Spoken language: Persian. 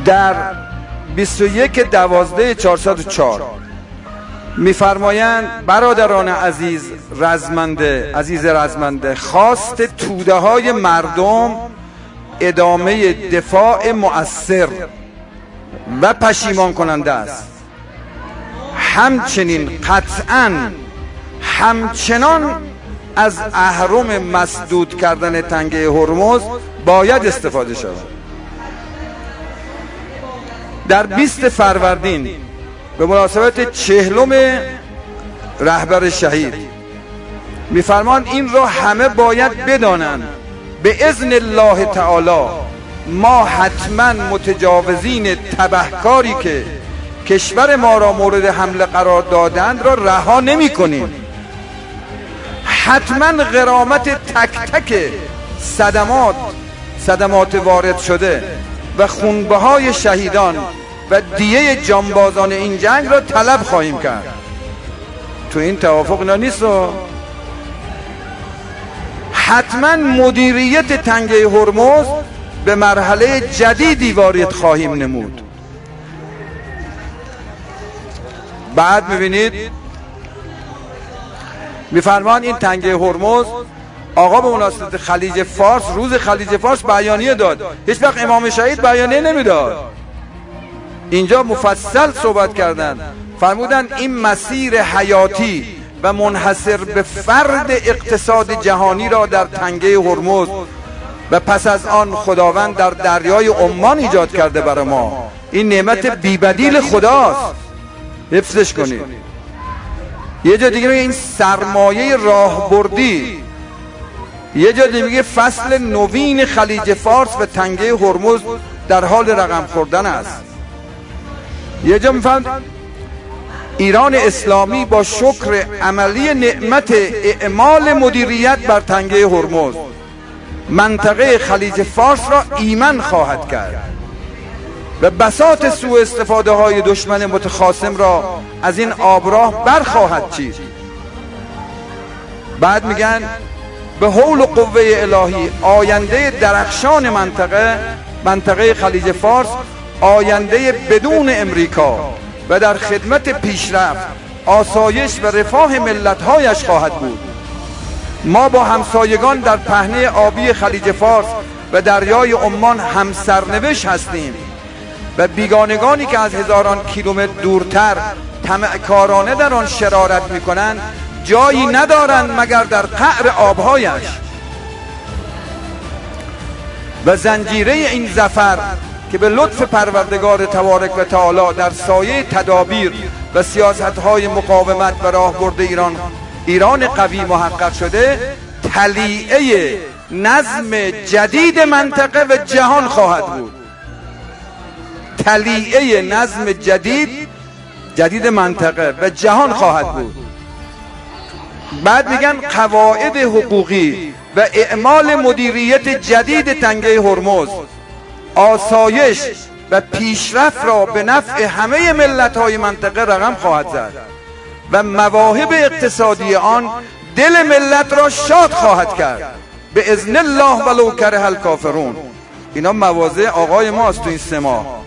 در 21/12/404 میفرمایند برادران عزیز رزمنده خواست توده های مردم ادامه دفاع مؤثر و پشیمان کننده است. همچنین قطعاً همچنان از اهرم مسدود کردن تنگه هرمز باید استفاده شود. در 20 فروردین به مناسبت 40م رهبر شهید میفرمان این را همه باید بدانند به اذن الله تعالی ما حتما متجاوزین تبهکاری که کشور ما را مورد حمله قرار دادند را رها نمی کنیم. حتما غرامت تک تک صدمات وارد شده و خونبهای شهیدان و دیه جانبازان این جنگ را طلب خواهیم کرد. تو این توافق اینا نیست. حتما مدیریت تنگه هرمز به مرحله جدیدی وارد خواهیم نمود. بعد میبینید میفرمان این تنگه هرمز آقا به مناسبت خلیج فارس، روز خلیج فارس بیانیه داد. هیچ وقت امام شهید بیانیه نمیداد. اینجا مفصل صحبت کردند، فرمودند این مسیر حیاتی و منحصر به فرد اقتصاد جهانی را در تنگه هرمز و پس از آن خداوند در دریای عمان ایجاد کرده برای ما. این نعمت بی‌بدیل خداست، حفظش کنید. یه جا دیگه میگه این سرمایه راهبردی، یه جا دیگه میگه فصل نوین خلیج فارس و تنگه هرمز در حال رقم خوردن است. یه جا میفهمد ایران اسلامی با شکر عملی نعمت اعمال مدیریت بر تنگه هرمز منطقه خلیج فارس را ایمن خواهد کرد و بساط سوء استفاده های دشمن متخاصم را از این آبراه برخواهد چید. بعد میگن به حول و قوه الهی آینده درخشان منطقه خلیج فارس، آینده بدون امریکا و در خدمت پیشرفت، آسایش و رفاه ملت‌هایش خواهد بود. ما با همسایگان در پهنه آبی خلیج فارس و دریای عمان همسرنوشت هستیم و بیگانگانی که از هزاران کیلومتر دورتر طمعکارانه در آن شرارت می‌کنند جایی ندارند مگر در قعر آبهایش. و زنجیره این ظفر که به لطف پروردگار تبارک و تعالی در سایه تدابیر و سیاست‌های مقاومت و راهبرد ایران قوی محقق شده، تلیعه نظم جدید منطقه و جهان خواهد بود. تلیعه نظم جدید منطقه و جهان خواهد بود. بعد میگن قواعد حقوقی و اعمال مدیریت جدید تنگه هرمز آسایش و پیشرفت را به نفع همه ملت‌های منطقه رقم خواهد زد و مواهب اقتصادی آن دل ملت را شاد خواهد کرد به اذن الله ولو کره الکافرون. اینا مواضع آقای ماست تو این 3 ماه.